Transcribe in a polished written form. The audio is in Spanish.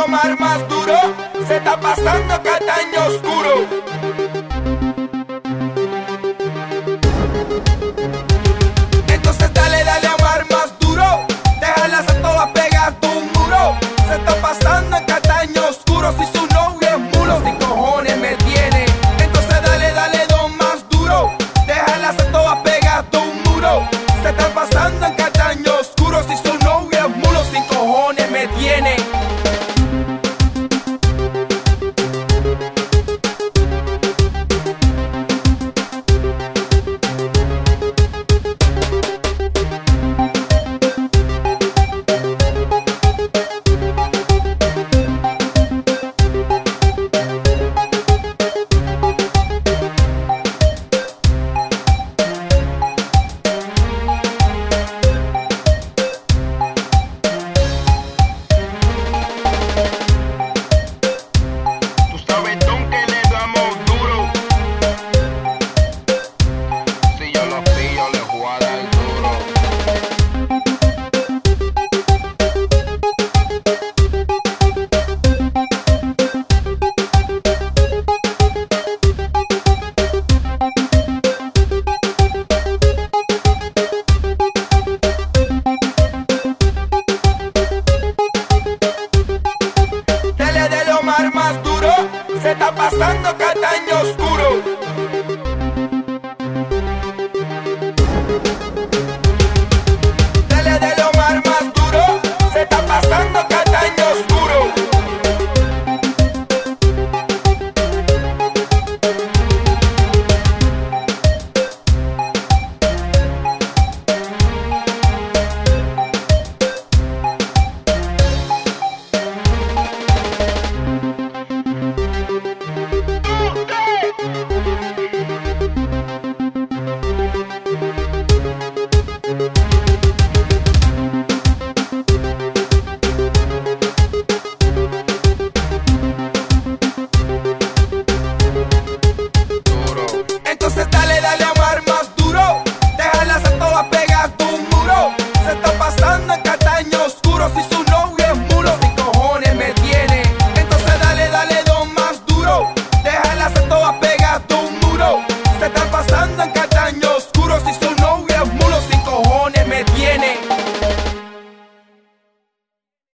Omar más duro, se está pasando Cataño oscuro. Entonces dale, dale Omar más duro, déjalas a todas pegadas de un muro. Se está pasando en Cataño oscuro, si su novio es mulo, sin cojones me tiene. Entonces dale, dale don más duro, déjalas a todas pegadas de un muro. Se está pasando en Cataño oscuro, si su novio es mulo, sin cojones me tiene. Más duro, se está pasando Cataño oscuro.